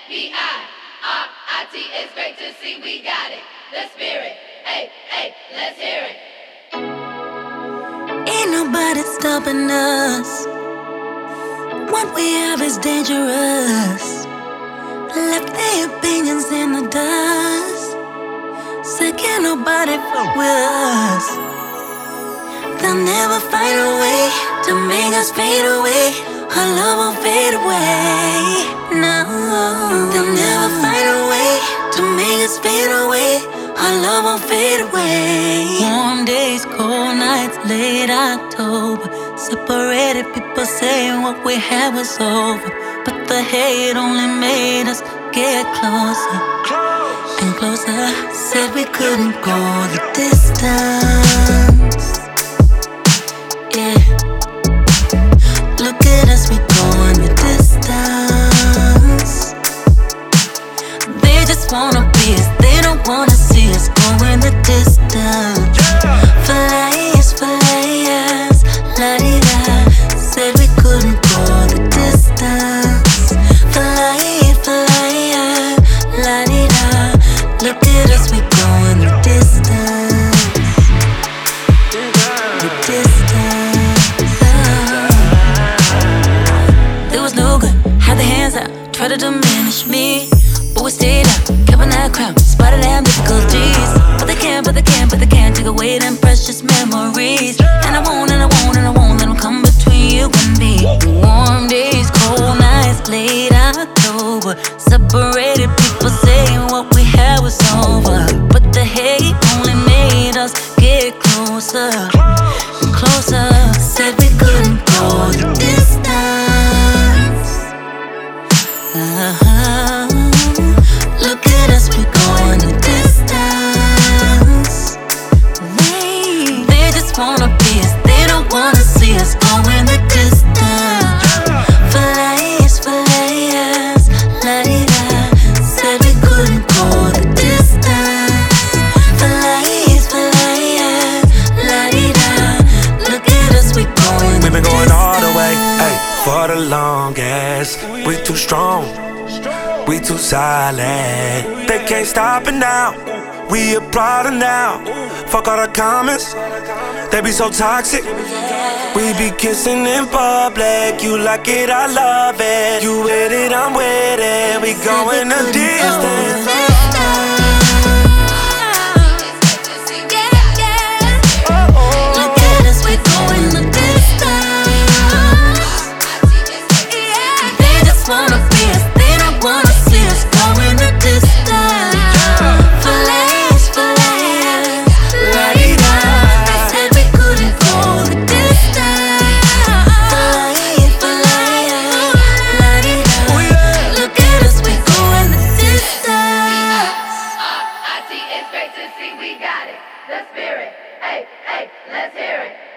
S-P-I-R-I-T. It's great to see we got it. The spirit. Hey, hey, let's hear it. Ain't nobody stopping us. What we have is dangerous. Left their opinions in the dust. Say can't nobody fuck with us. They'll never find a way to make us fade away. Our love won't fade away. No, they'll never find a way to make us fade away. Our love won't fade away. Warm days, cold nights, late October. Separated people saying what we had was over, but the hate only made us get closer and closer. Said we couldn't go the distance. Yeah, look at us, we going the distance. They just wanna be us, they don't wanna see us going the distance. Flyers, flyers, la-di-da. Said we couldn't go the distance. Flyers, flyers, la-di-da. Look at us, we going the distance. The distance. There was no good, had the hands out, tried to diminish me, but we stayed up, kept on that crown, spotted damn difficulties. But they can't take away them precious memories. And I won't let them come between you and me. Warm days, cold nights, late October. Separated people saying what we had was over, but the hate only made us get closer and closer. Said we couldn't go the distance. Look at us, we going the distance. They just wanna be us, they don't wanna see us going the distance. Flyers, flyers, la-di-da. Said we couldn't go the distance. Flyers, flyers, la-di-da. Look at us, we going the distance. We've been going all the way, ay, for the longest. We too strong, we too silent. They can't stop it now. We a product now. Fuck all the comments, they be so toxic. We be kissing in public. You like it, I love it. You with it, I'm with it. We going the distance. Wanna be us, they don't wanna see us going the distance. Flyers, flyers, la-di-da. They said we couldn't go the distance. Flyers, flyers, la-di-da. Look at us, we going the distance. R-I-T. It's great to see we got it. The spirit. Hey, hey, let's hear it.